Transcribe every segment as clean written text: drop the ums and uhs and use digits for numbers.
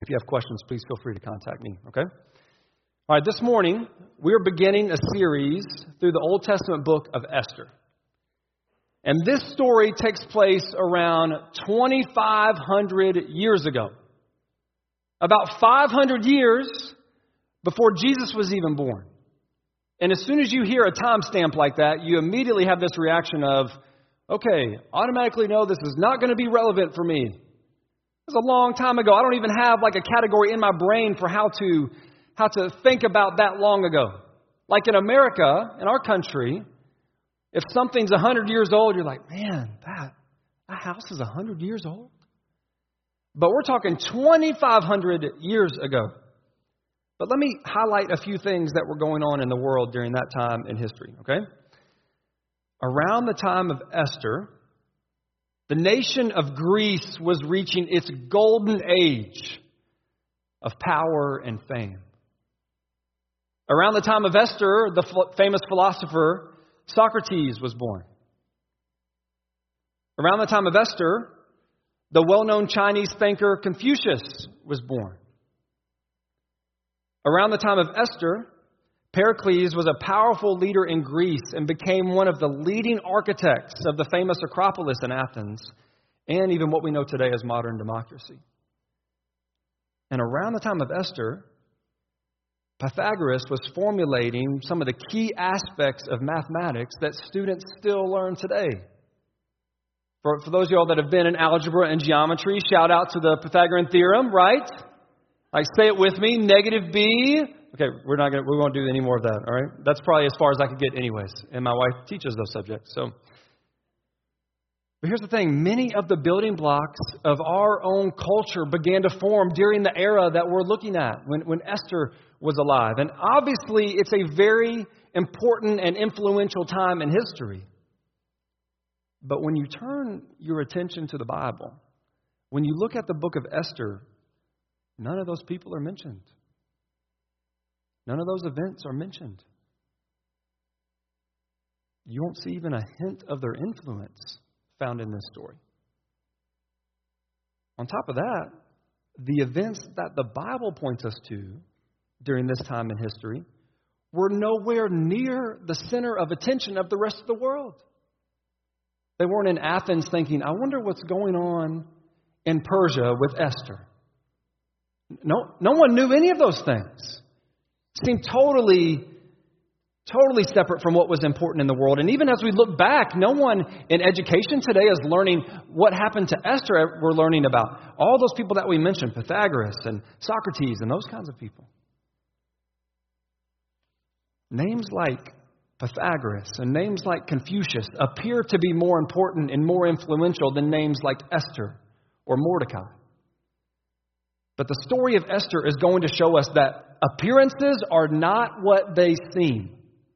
if you have questions, please feel free to contact me, okay? All right, this morning, we're beginning a series through the Old Testament book of Esther. And this story takes place around 2,500 years ago. About 500 years before Jesus was even born. And as soon as you hear a timestamp like that, you immediately have this reaction of, okay, automatically know this is not going to be relevant for me. It was a long time ago. I don't even have like a category in my brain for how to think about that long ago. Like in America, in our country, if something's 100 years old, you're like, man, that house is 100 years old? But we're talking 2,500 years ago. But let me highlight a few things that were going on in the world during that time in history, okay? Around the time of Esther, the nation of Greece was reaching its golden age of power and fame. Around the time of Esther, the famous philosopher Socrates was born. Around the time of Esther, the well-known Chinese thinker Confucius was born. Around the time of Esther, Pericles was a powerful leader in Greece and became one of the leading architects of the famous Acropolis in Athens and even what we know today as modern democracy. And around the time of Esther, Pythagoras was formulating some of the key aspects of mathematics that students still learn today. For those of y'all that have been in algebra and geometry, shout out to the Pythagorean theorem, right? Like, say it with me, negative b. Okay, we won't do any more of that, all right? That's probably as far as I could get anyways. And my wife teaches those subjects, so. But here's the thing. Many of the building blocks of our own culture began to form during the era that we're looking at, when Esther was alive. And obviously, it's a very important and influential time in history. But when you turn your attention to the Bible, when you look at the book of Esther, none of those people are mentioned. None of those events are mentioned. You won't see even a hint of their influence found in this story. On top of that, the events that the Bible points us to during this time in history were nowhere near the center of attention of the rest of the world. They weren't in Athens thinking, I wonder what's going on in Persia with Esther. No one knew any of those things. It seemed totally separate from what was important in the world. And even as we look back, no one in education today is learning what happened to Esther. We're learning about all those people that we mentioned, Pythagoras and Socrates and those kinds of people. Names like Pythagoras and names like Confucius appear to be more important and more influential than names like Esther or Mordecai. But the story of Esther is going to show us that appearances are not what they seem.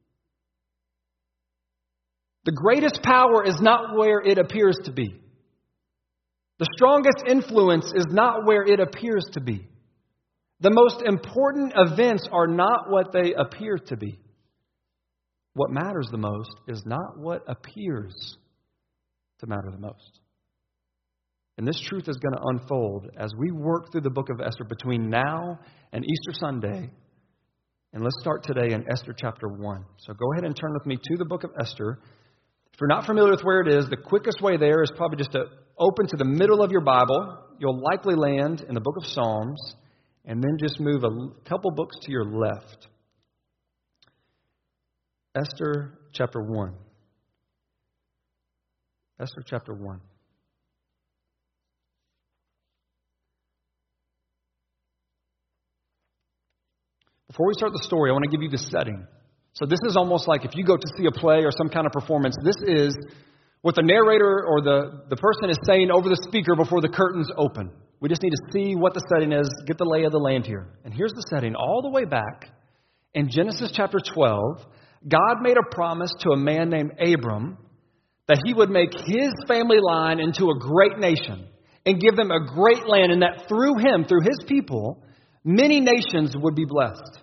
The greatest power is not where it appears to be. The strongest influence is not where it appears to be. The most important events are not what they appear to be. What matters the most is not what appears to matter the most. And this truth is going to unfold as we work through the book of Esther between now and Easter Sunday. And let's start today in Esther chapter 1. So go ahead and turn with me to the book of Esther. If you're not familiar with where it is, the quickest way there is probably just to open to the middle of your Bible. You'll likely land in the book of Psalms, and then just move a couple books to your left. Esther chapter 1. Esther chapter 1. Before we start the story, I want to give you the setting. So this is almost like if you go to see a play or some kind of performance, this is what the narrator or the person is saying over the speaker before the curtains open. We just need to see what the setting is, get the lay of the land here. And here's the setting. All the way back in Genesis chapter 12, God made a promise to a man named Abram that he would make his family line into a great nation and give them a great land, and that through him, through his people, many nations would be blessed.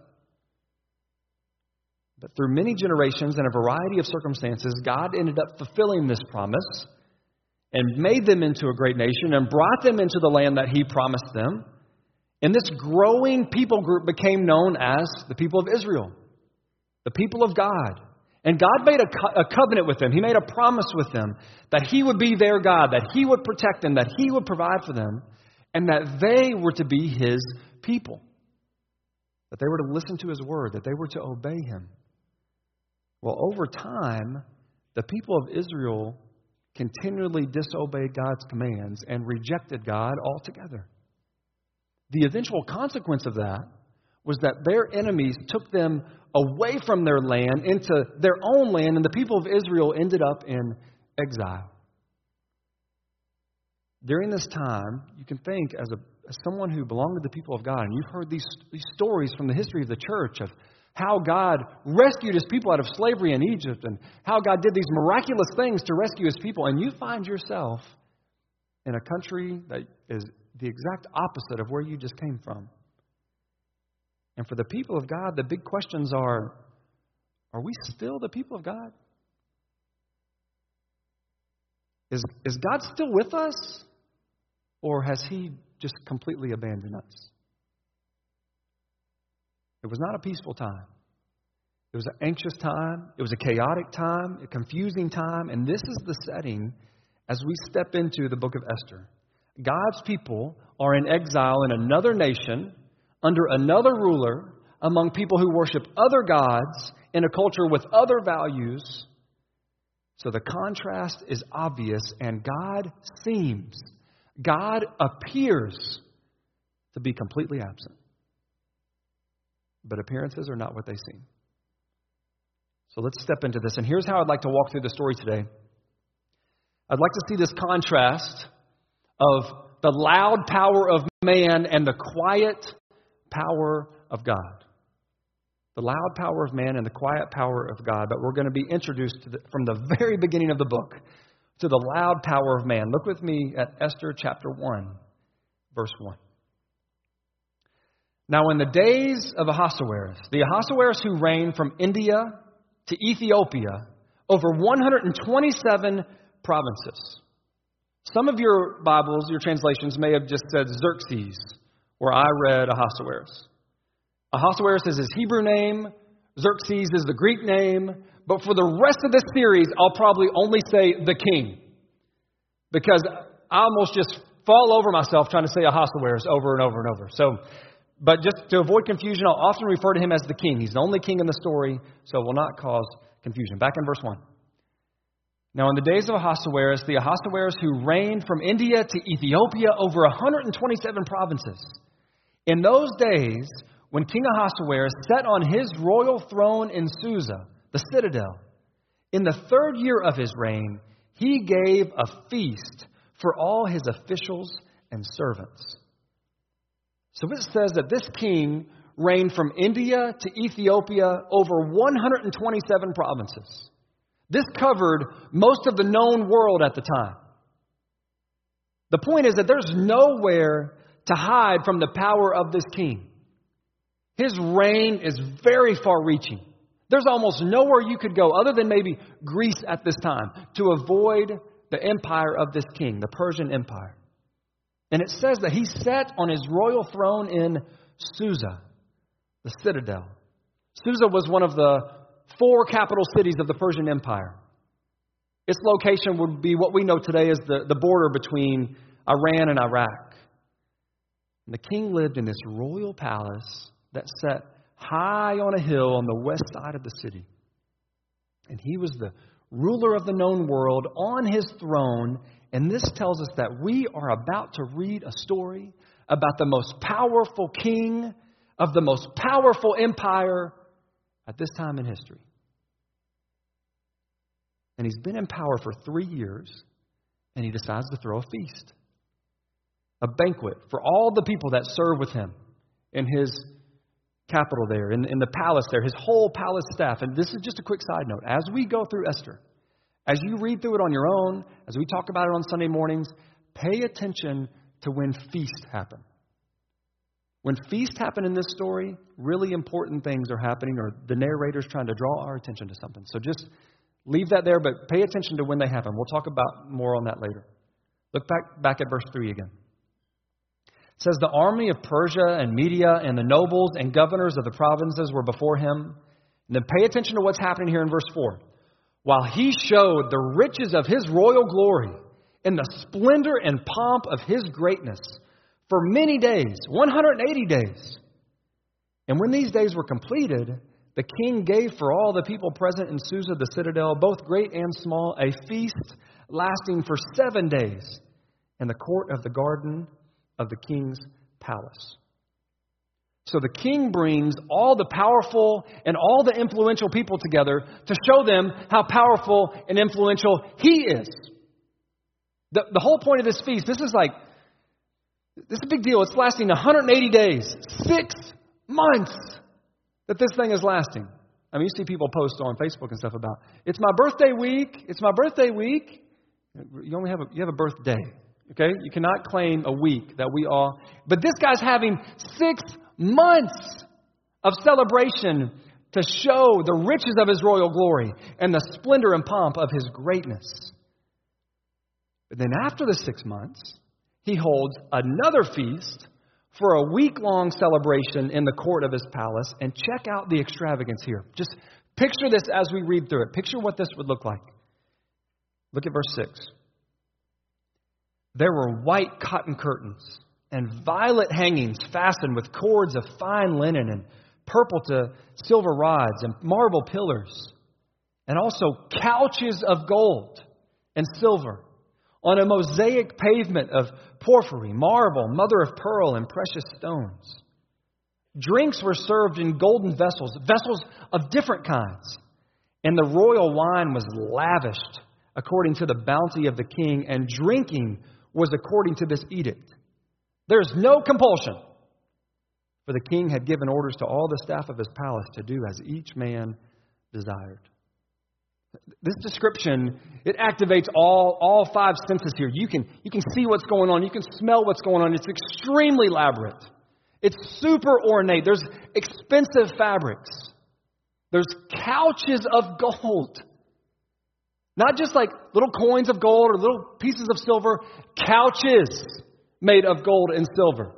But through many generations and a variety of circumstances, God ended up fulfilling this promise and made them into a great nation and brought them into the land that he promised them. And this growing people group became known as the people of Israel, the people of God. And God made a covenant with them. He made a promise with them that He would be their God, that He would protect them, that He would provide for them, and that they were to be His people, that they were to listen to His word, that they were to obey Him. Well, over time, the people of Israel continually disobeyed God's commands and rejected God altogether. The eventual consequence of that was that their enemies took them away from their land into their own land, and the people of Israel ended up in exile. During this time, you can think as someone who belonged to the people of God, and you've heard these stories from the history of the church of how God rescued His people out of slavery in Egypt and how God did these miraculous things to rescue His people, and you find yourself in a country that is the exact opposite of where you just came from. And for the people of God, the big questions are we still the people of God? Is God still with us? Or has He just completely abandoned us? It was not a peaceful time. It was an anxious time. It was a chaotic time, a confusing time. And this is the setting as we step into the book of Esther. God's people are in exile in another nation, under another ruler, among people who worship other gods, in a culture with other values. So the contrast is obvious, and God appears to be completely absent. But appearances are not what they seem. So let's step into this. And here's how I'd like to walk through the story today. I'd like to see this contrast of the loud power of man and the quiet power of God. The loud power of man and the quiet power of God. But we're going to be introduced from the very beginning of the book to the loud power of man. Look with me at Esther chapter 1, verse 1. Now in the days of Ahasuerus, the Ahasuerus who reigned from India to Ethiopia over 127 provinces. Some of your Bibles, your translations, may have just said Xerxes, where I read Ahasuerus. Ahasuerus is his Hebrew name. Xerxes is the Greek name. But for the rest of this series, I'll probably only say the king, because I almost just fall over myself trying to say Ahasuerus over and over and over. But just to avoid confusion, I'll often refer to him as the king. He's the only king in the story, so it will not cause confusion. Back in verse 1. Now in the days of Ahasuerus, the Ahasuerus who reigned from India to Ethiopia over 127 provinces. In those days, when King Ahasuerus sat on his royal throne in Susa, the citadel, in the 3rd year of his reign, he gave a feast for all his officials and servants. So it says that this king reigned from India to Ethiopia over 127 provinces. This covered most of the known world at the time. The point is that there's nowhere to hide from the power of this king. His reign is very far-reaching. There's almost nowhere you could go other than maybe Greece at this time to avoid the empire of this king, the Persian Empire. And it says that he sat on his royal throne in Susa, the citadel. Susa was one of the 4 capital cities of the Persian Empire. Its location would be what we know today as the border between Iran and Iraq. And the king lived in this royal palace that sat high on a hill on the west side of the city. And he was the ruler of the known world on his throne. And this tells us that we are about to read a story about the most powerful king of the most powerful empire at this time in history. And he's been in power for 3 years, and he decides to throw a feast, a banquet for all the people that serve with him in his capital there, in the palace there, his whole palace staff. And this is just a quick side note. As we go through Esther, as you read through it on your own, as we talk about it on Sunday mornings, pay attention to when feasts happen. When feasts happen in this story, really important things are happening, or the narrator's trying to draw our attention to something. So just leave that there, but pay attention to when they happen. We'll talk about more on that later. Look back at verse 3 again. It says the army of Persia and Media and the nobles and governors of the provinces were before him. And then pay attention to what's happening here in verse 4. While he showed the riches of his royal glory and the splendor and pomp of his greatness for many days, 180 days. And when these days were completed, the king gave for all the people present in Susa the citadel, both great and small, a feast lasting for 7 days in the court of the garden of the king's palace. So the king brings all the powerful and all the influential people together to show them how powerful and influential he is. The whole point of this feast, this is a big deal. It's lasting 180 days, 6 months that this thing is lasting. I mean, you see people post on Facebook and stuff about, it's my birthday week. It's my birthday week. You have a birthday. Okay? You cannot claim a week that we all. But this guy's having 6 months of celebration to show the riches of his royal glory and the splendor and pomp of his greatness. But then after the 6 months, he holds another feast for a week-long celebration in the court of his palace. And check out the extravagance here. Just picture this as we read through it. Picture what this would look like. Look at verse 6. There were white cotton curtains and violet hangings fastened with cords of fine linen and purple to silver rods and marble pillars, and also couches of gold and silver on a mosaic pavement of porphyry, marble, mother of pearl, and precious stones. Drinks were served in golden vessels of different kinds, and the royal wine was lavished according to the bounty of the king, and drinking was according to this edict. There's no compulsion, for the king had given orders to all the staff of his palace to do as each man desired. This description, it activates all 5 senses here. You can see what's going on. You can smell what's going on. It's extremely elaborate. It's super ornate. There's expensive fabrics. There's couches of gold. Not just like little coins of gold or little pieces of silver. Couches made of gold and silver.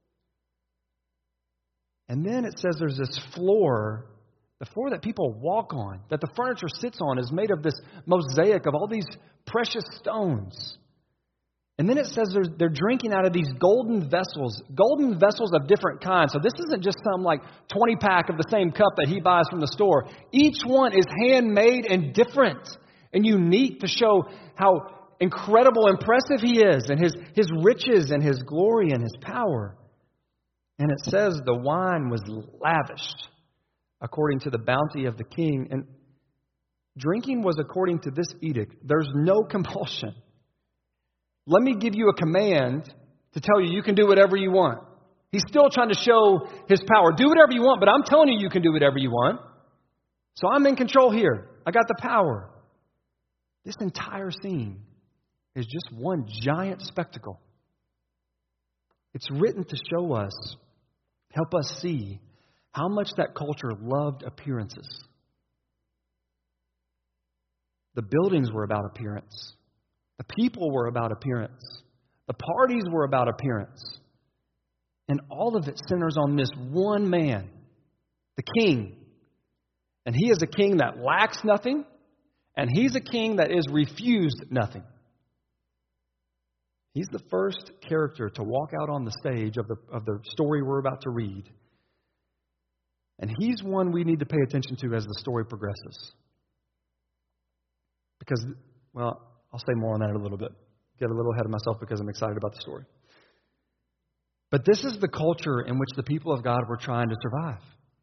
And then it says there's this floor. The floor that people walk on, that the furniture sits on, is made of this mosaic of all these precious stones. And then it says they're drinking out of these golden vessels of different kinds. So this isn't just some like 20-pack of the same cup that he buys from the store. Each one is handmade and different and unique to show how incredible, impressive he is, and his riches and his glory and his power. And it says the wine was lavished according to the bounty of the king. And drinking was according to this edict. There's no compulsion. Let me give you a command to tell you can do whatever you want. He's still trying to show his power. Do whatever you want, but I'm telling you can do whatever you want. So I'm in control here. I got the power. This entire scene is just one giant spectacle. It's written to show us, help us see how much that culture loved appearances. The buildings were about appearance. The people were about appearance. The parties were about appearance. And all of it centers on this one man, the king. And he is a king that lacks nothing, and he's a king that is refused nothing. He's the first character to walk out on the stage of the story we're about to read. And he's one we need to pay attention to as the story progresses. Because, well, I'll say more on that in a little bit. Get a little ahead of myself because I'm excited about the story. But this is the culture in which the people of God were trying to survive.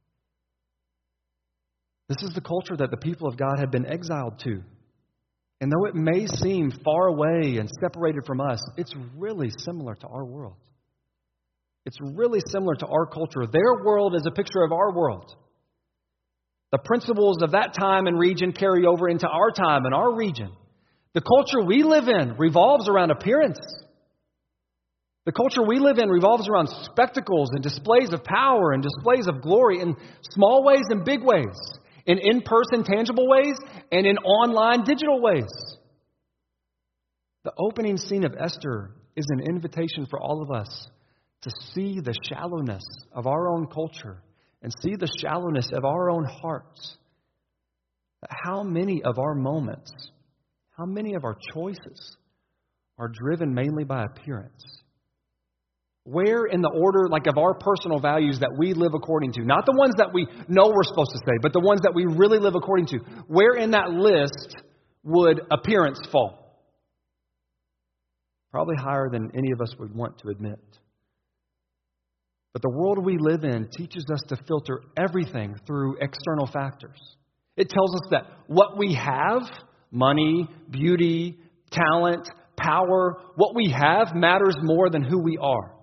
This is the culture that the people of God had been exiled to. And though it may seem far away and separated from us, it's really similar to our world. It's really similar to our culture. Their world is a picture of our world. The principles of that time and region carry over into our time and our region. The culture we live in revolves around appearance. The culture we live in revolves around spectacles and displays of power and displays of glory in small ways and big ways, in in-person tangible ways and in online digital ways. The opening scene of Esther is an invitation for all of us to see the shallowness of our own culture and see the shallowness of our own hearts. How many of our moments, how many of our choices are driven mainly by appearance? Where in the order, of our personal values that we live according to, not the ones that we know we're supposed to say, but the ones that we really live according to, where in that list would appearance fall? Probably higher than any of us would want to admit. But the world we live in teaches us to filter everything through external factors. It tells us that what we have, money, beauty, talent, power, what we have matters more than who we are.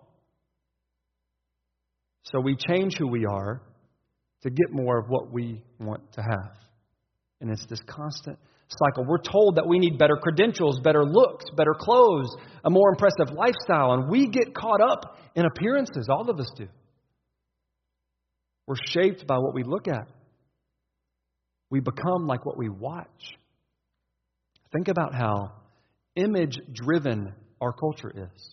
So we change who we are to get more of what we want to have. And it's this constant cycle. We're told that we need better credentials, better looks, better clothes, a more impressive lifestyle. And we get caught up in appearances. All of us do. We're shaped by what we look at. We become like what we watch. Think about how image-driven our culture is.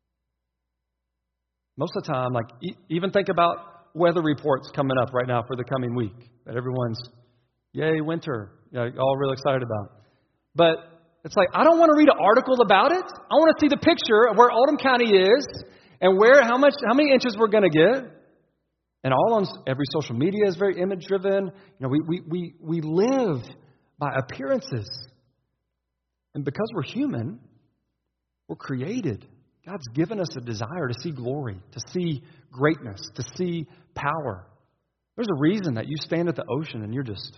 Most of the time, even think about weather reports coming up right now for the coming week that everyone's, yay, winter, all really excited about. But it's I don't want to read an article about it. I want to see the picture of where Oldham County is and how many inches we're going to get. And all on every social media is very image-driven. We live by appearances. And because we're human, we're created. God's given us a desire to see glory, to see greatness, to see power. There's a reason that you stand at the ocean and you're just,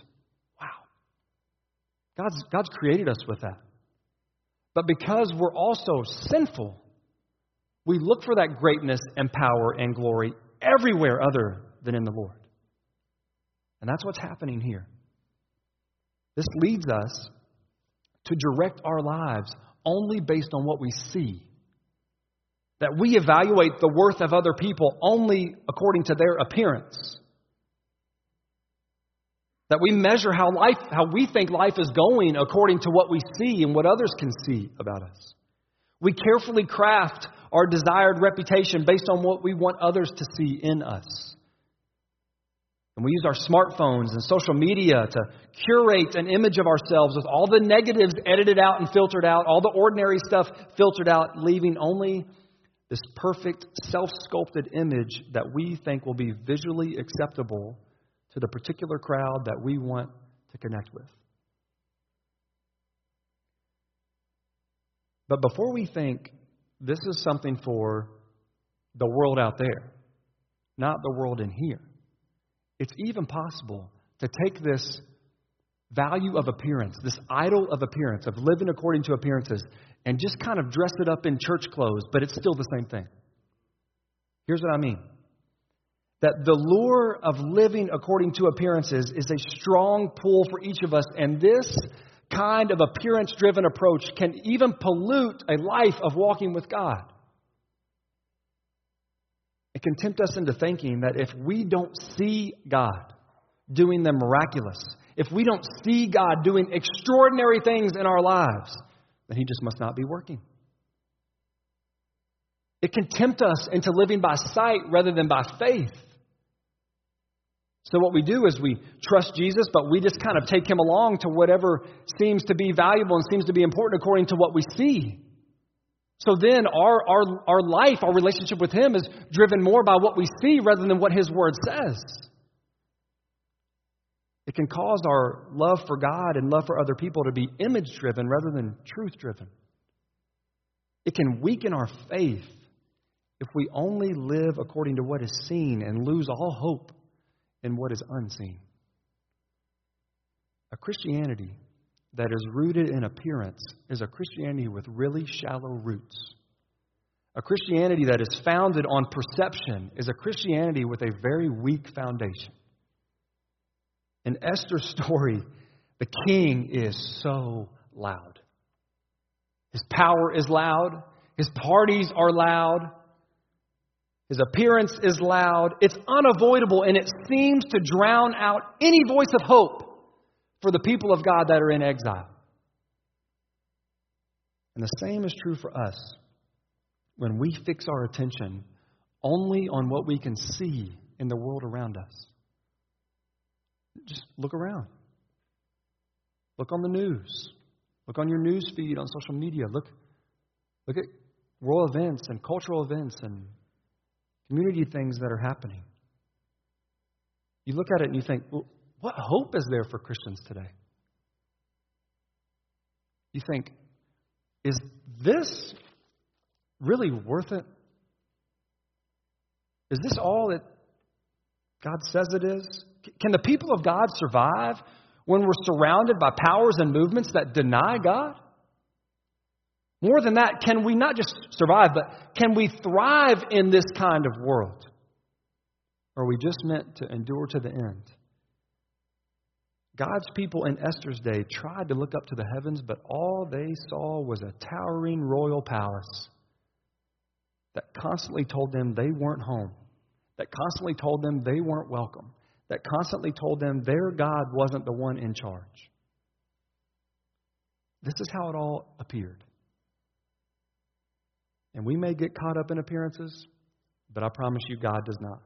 wow. God's created us with that. But because we're also sinful, we look for that greatness and power and glory everywhere other than in the Lord. And that's what's happening here. This leads us to direct our lives only based on what we see. That we evaluate the worth of other people only according to their appearance. That we measure how we think life is going according to what we see and what others can see about us. We carefully craft our desired reputation based on what we want others to see in us. And we use our smartphones and social media to curate an image of ourselves with all the negatives edited out and filtered out, all the ordinary stuff filtered out, leaving only this perfect, self-sculpted image that we think will be visually acceptable to the particular crowd that we want to connect with. But before we think this is something for the world out there, not the world in here, it's even possible to take this value of appearance, this idol of appearance, of living according to appearances, and just kind of dress it up in church clothes, but it's still the same thing. Here's what I mean. That the lure of living according to appearances is a strong pull for each of us, and this kind of appearance-driven approach can even pollute a life of walking with God. It can tempt us into thinking that if we don't see God doing the miraculous, if we don't see God doing extraordinary things in our lives, then He just must not be working. It can tempt us into living by sight rather than by faith. So what we do is we trust Jesus, but we just kind of take Him along to whatever seems to be valuable and seems to be important according to what we see. So then our life, our relationship with Him is driven more by what we see rather than what His Word says. It can cause our love for God and love for other people to be image-driven rather than truth-driven. It can weaken our faith if we only live according to what is seen and lose all hope in what is unseen. A Christianity that is rooted in appearance is a Christianity with really shallow roots. A Christianity that is founded on perception is a Christianity with a very weak foundation. In Esther's story, the king is so loud. His power is loud. His parties are loud. His appearance is loud. It's unavoidable, and it seems to drown out any voice of hope for the people of God that are in exile. And the same is true for us when we fix our attention only on what we can see in the world around us. Just look around. Look on the news. Look on your news feed on social media. Look at world events and cultural events and community things that are happening. You look at it and you think, well, what hope is there for Christians today? You think, is this really worth it? Is this all that God says it is? Can the people of God survive when we're surrounded by powers and movements that deny God? More than that, can we not just survive, but can we thrive in this kind of world? Or are we just meant to endure to the end? God's people in Esther's day tried to look up to the heavens, but all they saw was a towering royal palace that constantly told them they weren't home, that constantly told them they weren't welcome, that constantly told them their God wasn't the one in charge. This is how it all appeared. And we may get caught up in appearances, but I promise you God does not.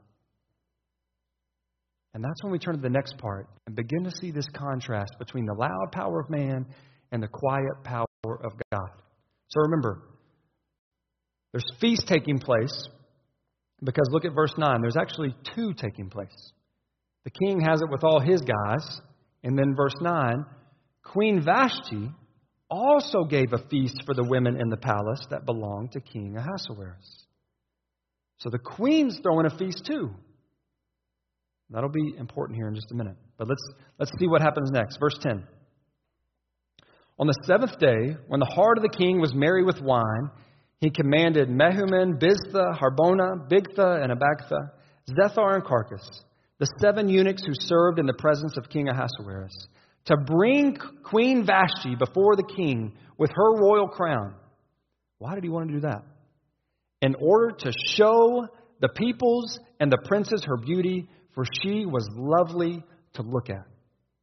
And that's when we turn to the next part and begin to see this contrast between the loud power of man and the quiet power of God. So remember, there's feast taking place because look at verse 9. There's actually two taking place. The king has it with all his guys. And then verse 9, Queen Vashti also gave a feast for the women in the palace that belonged to King Ahasuerus. So the queen's throwing a feast too. That'll be important here in just a minute. But let's see what happens next. Verse 10. On the seventh day, when the heart of the king was merry with wine, he commanded Mehuman, Biztha, Harbona, Bigtha, and Abagtha, Zethar, and Carcass, the 7 eunuchs who served in the presence of King Ahasuerus, to bring Queen Vashti before the king with her royal crown. Why did he want to do that? In order to show the peoples and the princes her beauty, for she was lovely to look at.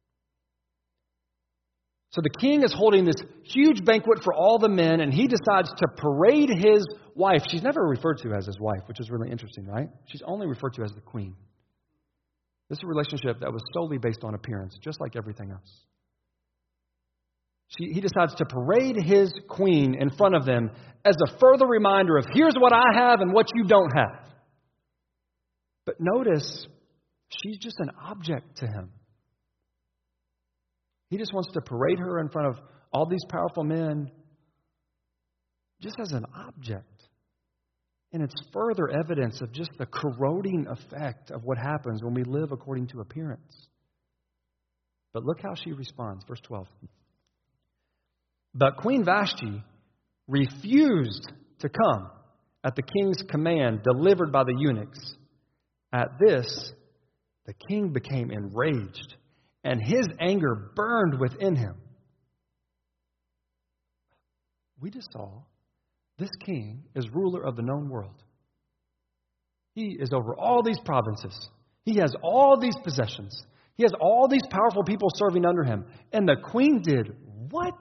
So the king is holding this huge banquet for all the men, and he decides to parade his wife. She's never referred to as his wife, which is really interesting, right? She's only referred to as the queen. This is a relationship that was solely based on appearance, just like everything else. He decides to parade his queen in front of them as a further reminder of here's what I have and what you don't have. But notice, she's just an object to him. He just wants to parade her in front of all these powerful men just as an object. And it's further evidence of just the corroding effect of what happens when we live according to appearance. But look how she responds. Verse 12. But Queen Vashti refused to come at the king's command delivered by the eunuchs. At this, the king became enraged, and his anger burned within him. We just saw this king is ruler of the known world. He is over all these provinces. He has all these possessions. He has all these powerful people serving under him. And the queen did what?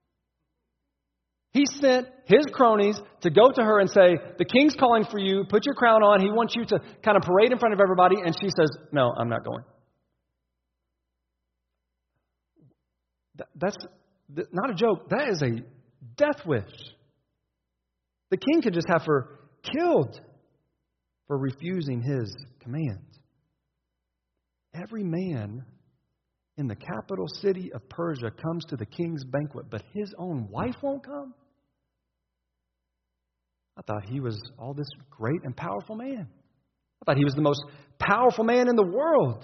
He sent his cronies to go to her and say, the king's calling for you. Put your crown on. He wants you to kind of parade in front of everybody. And she says, no, I'm not going. That's not a joke. That is a death wish. The king could just have her killed for refusing his command. Every man in the capital city of Persia comes to the king's banquet, but his own wife won't come? I thought he was all this great and powerful man. I thought he was the most powerful man in the world.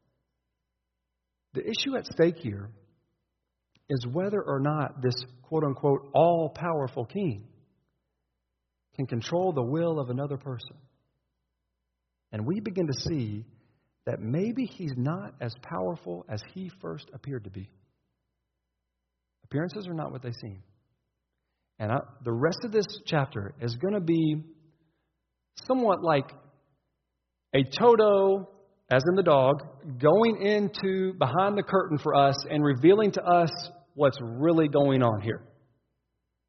The issue at stake here is whether or not this quote-unquote all-powerful king can control the will of another person. And we begin to see that maybe he's not as powerful as he first appeared to be. Appearances are not what they seem. And the rest of this chapter is going to be somewhat like a Toto, as in the dog, going into behind the curtain for us and revealing to us what's really going on here.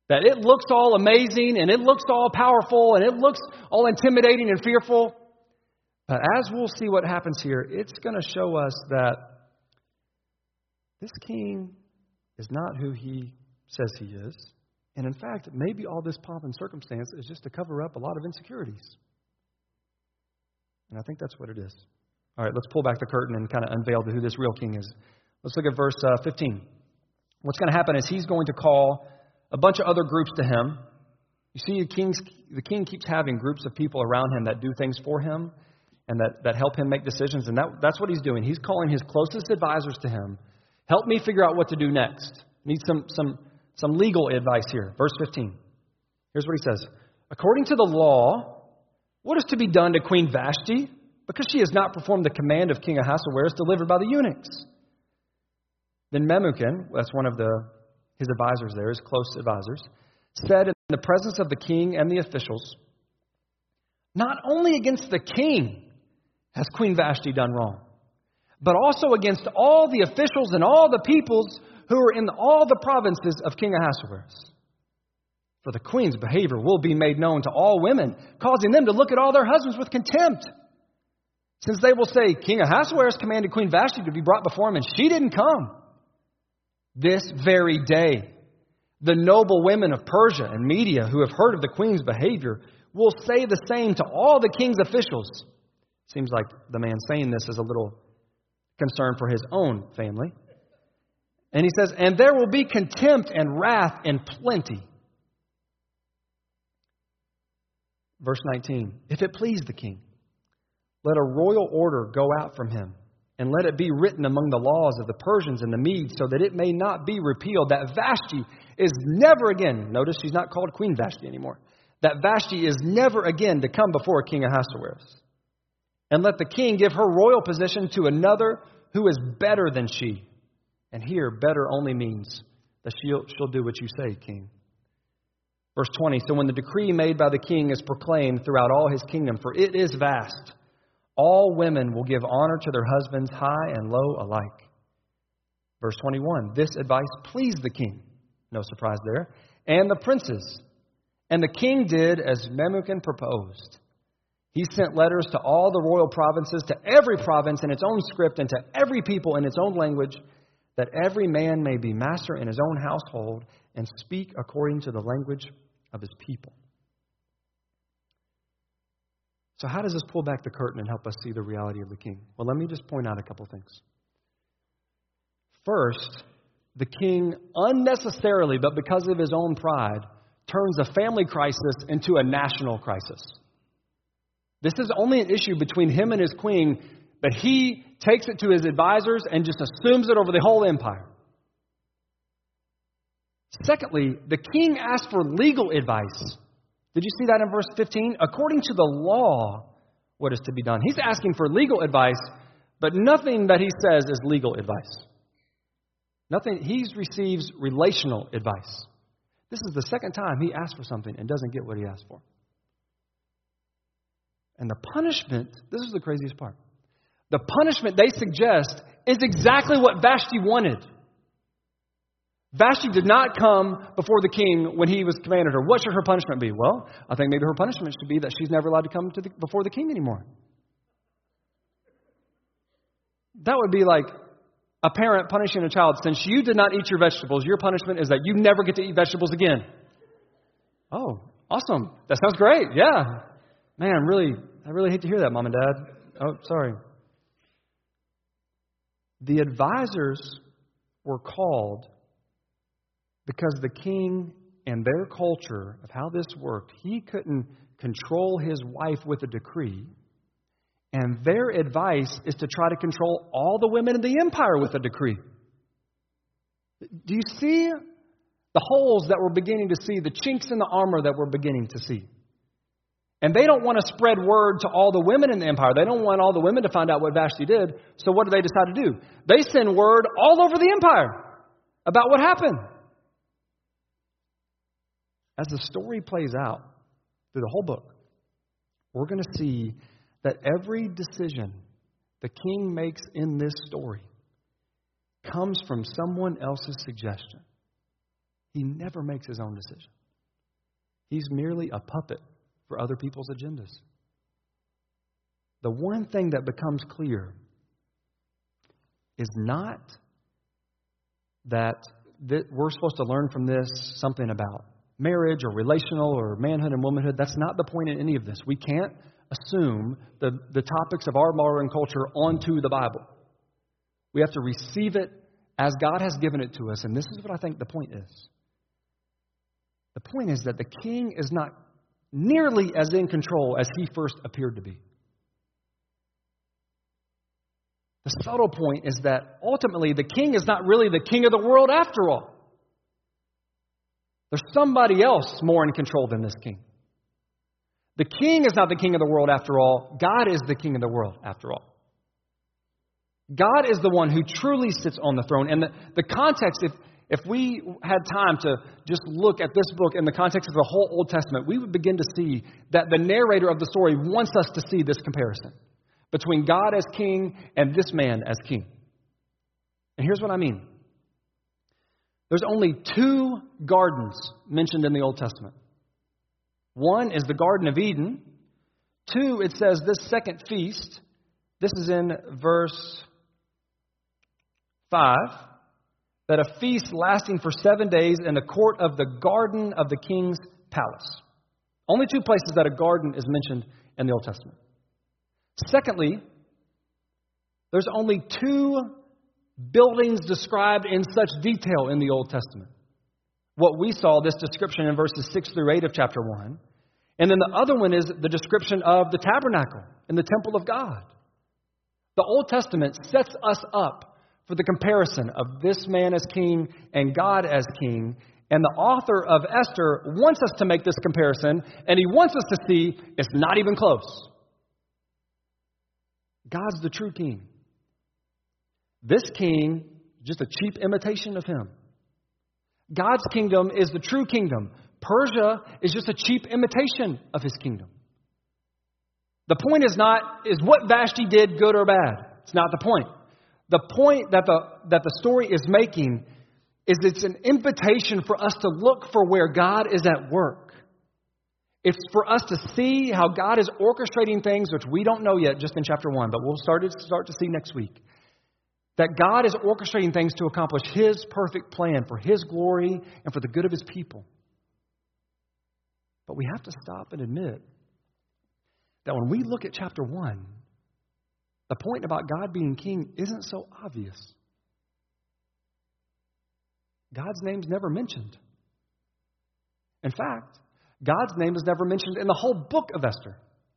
That it looks all amazing and it looks all powerful and it looks all intimidating and fearful. But as we'll see what happens here, it's going to show us that this king is not who he says he is. And in fact, maybe all this pomp and circumstance is just to cover up a lot of insecurities. And I think that's what it is. All right, let's pull back the curtain and kind of unveil who this real king is. Let's look at verse 15. What's going to happen is he's going to call a bunch of other groups to him. You see, the king keeps having groups of people around him that do things for him and that help him make decisions. And that's what he's doing. He's calling his closest advisors to him. Help me figure out what to do next. Need some legal advice here. Verse 15. Here's what he says. According to the law, what is to be done to Queen Vashti? Because she has not performed the command of King Ahasuerus delivered by the eunuchs. Then Memucan, that's one of his advisors there, his close advisors, said in the presence of the king and the officials, not only against the king has Queen Vashti done wrong, but also against all the officials and all the peoples who are in all the provinces of King Ahasuerus. For the queen's behavior will be made known to all women, causing them to look at all their husbands with contempt. Since they will say, King Ahasuerus commanded Queen Vashti to be brought before him, and she didn't come. This very day, the noble women of Persia and Media who have heard of the queen's behavior will say the same to all the king's officials. Seems like the man saying this is a little concerned for his own family. And he says, and there will be contempt and wrath in plenty. Verse 19, if it please the king, let a royal order go out from him, and let it be written among the laws of the Persians and the Medes, so that it may not be repealed, that Vashti is never again, notice she's not called Queen Vashti anymore, that Vashti is never again to come before King Ahasuerus. And let the king give her royal position to another who is better than she. And here, better only means that she'll do what you say, king. Verse 20, so when the decree made by the king is proclaimed throughout all his kingdom, for it is vast, all women will give honor to their husbands, high and low alike. Verse 21, this advice pleased the king. No surprise there. And the princes. And the king did as Memucan proposed. He sent letters to all the royal provinces, to every province in its own script, and to every people in its own language, that every man may be master in his own household and speak according to the language of his people. So how does this pull back the curtain and help us see the reality of the king? Well, let me just point out a couple things. First, the king unnecessarily, but because of his own pride, turns a family crisis into a national crisis. This is only an issue between him and his queen, but he takes it to his advisors and just assumes it over the whole empire. Secondly, the king asked for legal advice. Did you see that in verse 15? According to the law, what is to be done? He's asking for legal advice, but nothing that he says is legal advice. Nothing. He receives relational advice. This is the second time he asks for something and doesn't get what he asked for. And the punishment, this is the craziest part. The punishment they suggest is exactly what Vashti wanted. Vashti did not come before the king when he was commanded her. What should her punishment be? Well, I think maybe her punishment should be that she's never allowed to come before the king anymore. That would be like a parent punishing a child. Since you did not eat your vegetables, your punishment is that you never get to eat vegetables again. Oh, awesome. That sounds great. Yeah. Man, I really hate to hear that, Mom and Dad. Oh, sorry. The advisors were called because the king and their culture of how this worked, he couldn't control his wife with a decree. And their advice is to try to control all the women in the empire with a decree. Do you see the holes that we're beginning to see, the chinks in the armor that we're beginning to see? And they don't want to spread word to all the women in the empire. They don't want all the women to find out what Vashti did. So what do they decide to do? They send word all over the empire about what happened. As the story plays out through the whole book, we're going to see that every decision the king makes in this story comes from someone else's suggestion. He never makes his own decision. He's merely a puppet for other people's agendas. The one thing that becomes clear is not that we're supposed to learn from this something about marriage or relational or manhood and womanhood. That's not the point in any of this. We can't assume the topics of our modern culture onto the Bible. We have to receive it as God has given it to us. And this is what I think the point is. The point is that the king is not nearly as in control as he first appeared to be. The subtle point is that ultimately the king is not really the king of the world after all. There's somebody else more in control than this king. The king is not the king of the world after all. God is the king of the world after all. God is the one who truly sits on the throne. And the context, if we had time to just look at this book in the context of the whole Old Testament, we would begin to see that the narrator of the story wants us to see this comparison between God as king and this man as king. And here's what I mean. There's only 2 gardens mentioned in the Old Testament. One is the Garden of Eden. 2, it says this second feast. This is in verse 5. That a feast lasting for 7 days in the court of the garden of the king's palace. Only 2 places that a garden is mentioned in the Old Testament. Secondly, there's only 2 buildings described in such detail in the Old Testament. What we saw, this description in verses 6 through 8 of chapter 1. And then the other one is the description of the tabernacle in the temple of God. The Old Testament sets us up for the comparison of this man as king and God as king. And the author of Esther wants us to make this comparison, and he wants us to see it's not even close. God's the true king. This king, just a cheap imitation of him. God's kingdom is the true kingdom. Persia is just a cheap imitation of his kingdom. The point is what Vashti did good or bad. It's not the point. The point that the story is making is it's an invitation for us to look for where God is at work. It's for us to see how God is orchestrating things, which we don't know yet just in chapter 1, but we'll start to see next week. That God is orchestrating things to accomplish his perfect plan for his glory and for the good of his people. But we have to stop and admit that when we look at chapter 1, the point about God being king isn't so obvious. God's name's never mentioned. In fact, God's name is never mentioned in the whole book of Esther.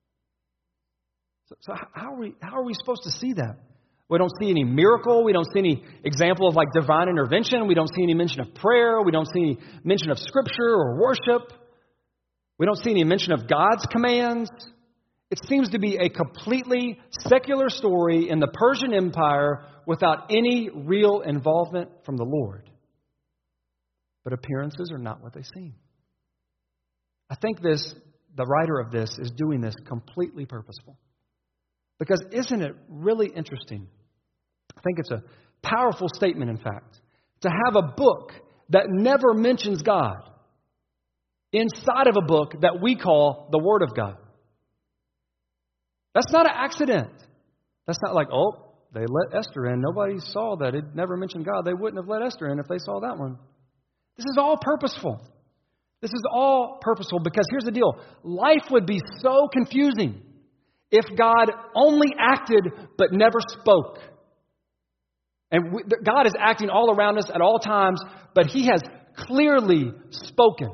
So how are we supposed to see that? We don't see any miracle. We don't see any example of like divine intervention. We don't see any mention of prayer. We don't see any mention of scripture or worship. We don't see any mention of God's commands. It seems to be a completely secular story in the Persian Empire without any real involvement from the Lord. But appearances are not what they seem. I think the writer of this is doing this completely purposeful. Because isn't it really interesting? I think it's a powerful statement, in fact, to have a book that never mentions God inside of a book that we call the Word of God. That's not an accident. That's not like, oh, they let Esther in. Nobody saw that. It never mentioned God. They wouldn't have let Esther in if they saw that one. This is all purposeful. This is all purposeful because here's the deal. Life would be so confusing if God only acted but never spoke. And God is acting all around us at all times, but he has clearly spoken.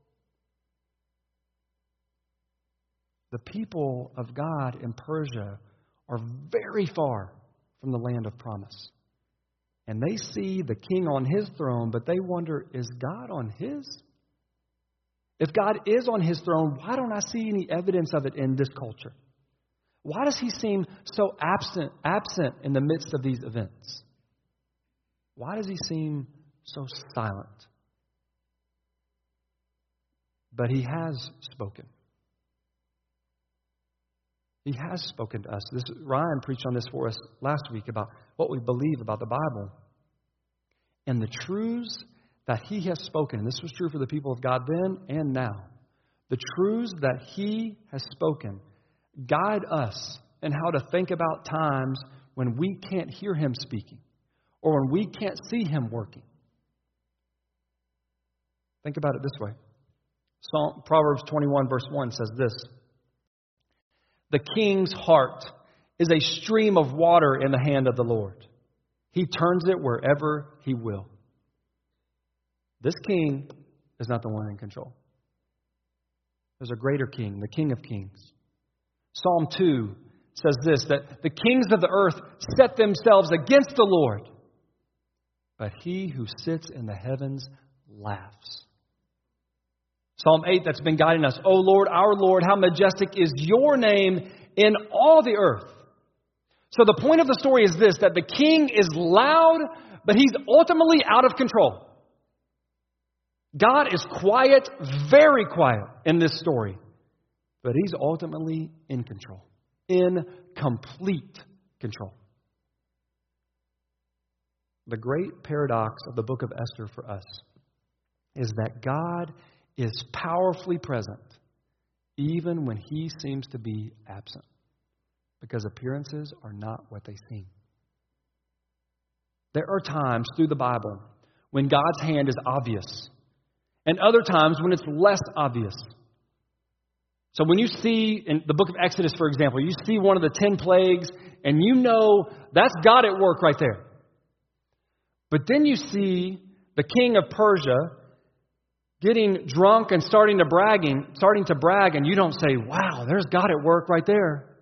The people of God in Persia are very far from the land of promise. And they see the king on his throne, but they wonder, is God on his? If God is on his throne, why don't I see any evidence of it in this culture? Why does he seem so absent in the midst of these events? Why does he seem so silent? But he has spoken. He has spoken to us. Ryan preached on this for us last week about what we believe about the Bible. And the truths that He has spoken, and this was true for the people of God then and now, the truths that He has spoken guide us in how to think about times when we can't hear Him speaking or when we can't see Him working. Think about it this way. Proverbs 21 verse 1 says this: "The king's heart is a stream of water in the hand of the Lord. He turns it wherever He will." This king is not the one in control. There's a greater king, the King of Kings. Psalm 2 says this, that the kings of the earth set themselves against the Lord, but He who sits in the heavens laughs. Psalm 8 that's been guiding us, "O Lord, our Lord, how majestic is your name in all the earth." So the point of the story is this, that the king is loud, but he's ultimately out of control. God is quiet, very quiet in this story, but He's ultimately in control, in complete control. The great paradox of the book of Esther for us is that God is powerfully present even when He seems to be absent, because appearances are not what they seem. There are times through the Bible when God's hand is obvious, and other times when it's less obvious. So when you see in the book of Exodus, for example, you see one of the 10 plagues, and you know that's God at work right there. But then you see the king of Persia getting drunk and starting to brag, and you don't say, "Wow, there's God at work right there."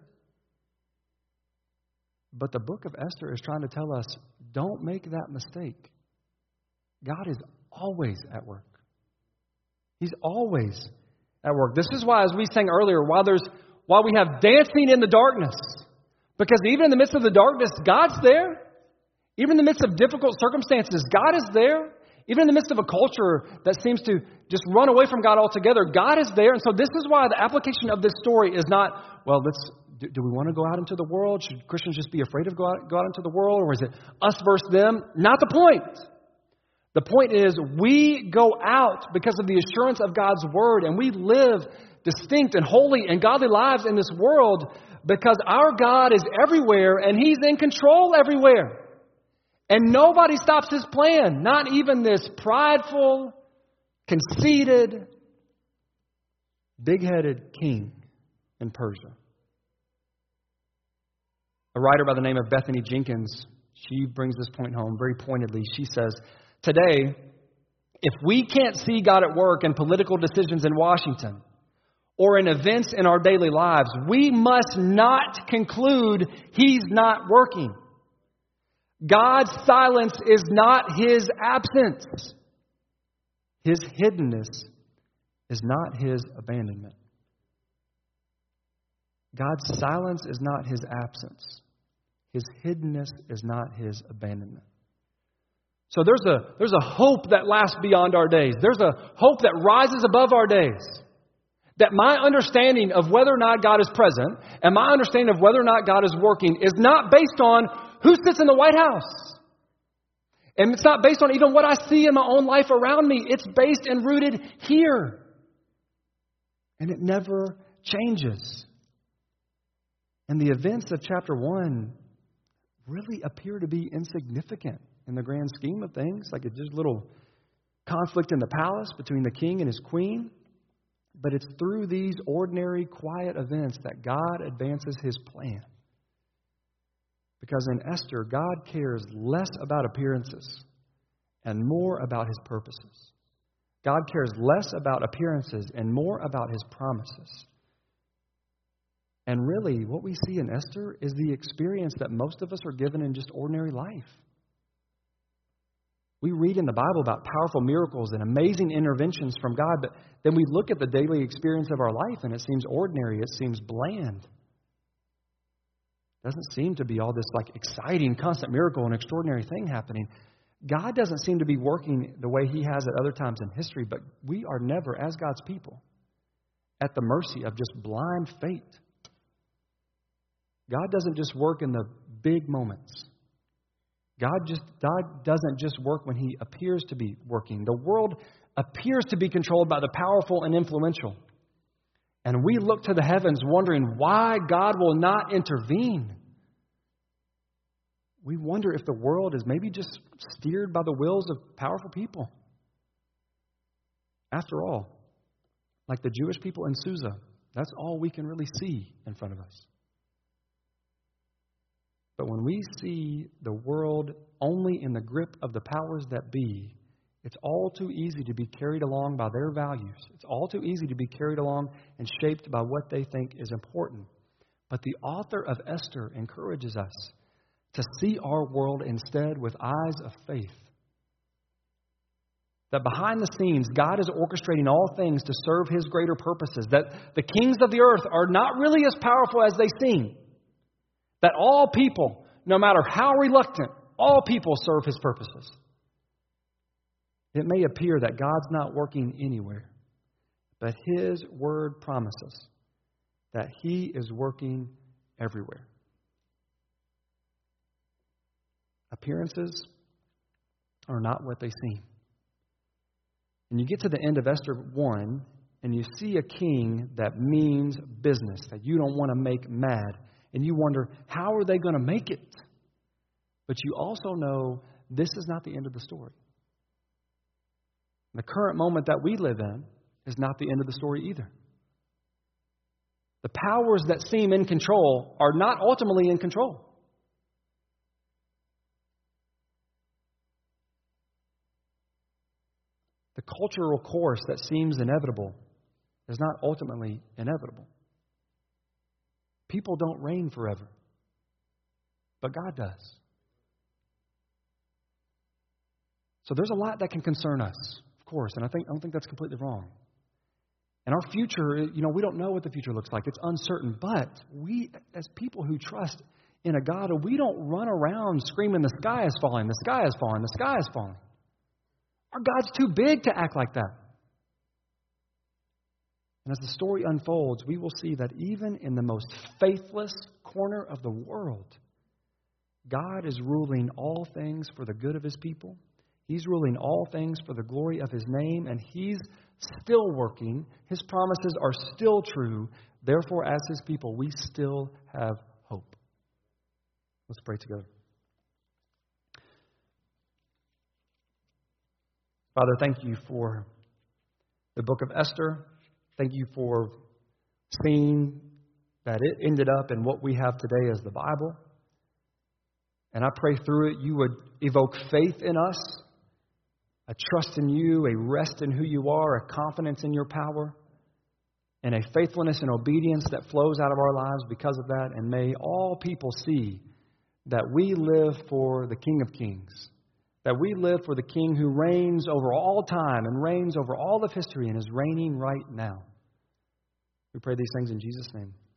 But the book of Esther is trying to tell us, don't make that mistake. God is always at work. He's always at work. This is why, as we sang earlier, while we have dancing in the darkness, because even in the midst of the darkness, God's there. Even in the midst of difficult circumstances, God is there. Even in the midst of a culture that seems to just run away from God altogether, God is there. And so this is why the application of this story is not, well, do we want to go out into the world? Should Christians just be afraid of go out into the world? Or is it us versus them? Not the point. The point is we go out because of the assurance of God's Word, and we live distinct and holy and godly lives in this world because our God is everywhere and He's in control everywhere. And nobody stops His plan, not even this prideful, conceited, big-headed king in Persia. A writer by the name of Bethany Jenkins, she brings this point home very pointedly. She says, "Today, if we can't see God at work in political decisions in Washington or in events in our daily lives, we must not conclude He's not working. God's silence is not His absence. His hiddenness is not His abandonment." God's silence is not His absence. His hiddenness is not His abandonment. So there's a hope that lasts beyond our days. There's a hope that rises above our days. That my understanding of whether or not God is present and my understanding of whether or not God is working is not based on who sits in the White House. And it's not based on even what I see in my own life around me. It's based and rooted here. And it never changes. And the events of chapter 1 really appear to be insignificant in the grand scheme of things. Like just a little conflict in the palace between the king and his queen. But it's through these ordinary, quiet events that God advances His plan. Because in Esther, God cares less about appearances and more about His purposes. God cares less about appearances and more about His promises. And really, what we see in Esther is the experience that most of us are given in just ordinary life. We read in the Bible about powerful miracles and amazing interventions from God, but then we look at the daily experience of our life and it seems ordinary, it seems bland. It doesn't seem to be all this like exciting, constant miracle and extraordinary thing happening. God doesn't seem to be working the way He has at other times in history, but we are never, as God's people, at the mercy of just blind fate. God doesn't just work in the big moments. God doesn't just work when He appears to be working. The world appears to be controlled by the powerful and influential. And we look to the heavens wondering why God will not intervene. We wonder if the world is maybe just steered by the wills of powerful people. After all, like the Jewish people in Susa, that's all we can really see in front of us. But when we see the world only in the grip of the powers that be, it's all too easy to be carried along by their values. It's all too easy to be carried along and shaped by what they think is important. But the author of Esther encourages us to see our world instead with eyes of faith. That behind the scenes, God is orchestrating all things to serve His greater purposes. That the kings of the earth are not really as powerful as they seem. That all people, no matter how reluctant, all people serve His purposes. It may appear that God's not working anywhere, but His word promises that He is working everywhere. Appearances are not what they seem. And you get to the end of Esther 1, and you see a king that means business, that you don't want to make mad. And you wonder, how are they going to make it? But you also know this is not the end of the story. The current moment that we live in is not the end of the story either. The powers that seem in control are not ultimately in control. The cultural course that seems inevitable is not ultimately inevitable. People don't reign forever, but God does. So there's a lot that can concern us, of course, and I don't think that's completely wrong. And our future, we don't know what the future looks like. It's uncertain, but we, as people who trust in a God, we don't run around screaming, the sky is falling, the sky is falling, the sky is falling. Our God's too big to act like that. And as the story unfolds, we will see that even in the most faithless corner of the world, God is ruling all things for the good of His people. He's ruling all things for the glory of His name, and He's still working. His promises are still true. Therefore, as His people, we still have hope. Let's pray together. Father, thank You for the book of Esther. Thank You for seeing that it ended up in what we have today as the Bible. And I pray through it You would evoke faith in us, a trust in You, a rest in who You are, a confidence in Your power, and a faithfulness and obedience that flows out of our lives because of that. And may all people see that we live for the King of Kings, that we live for the King who reigns over all time and reigns over all of history and is reigning right now. We pray these things in Jesus' name.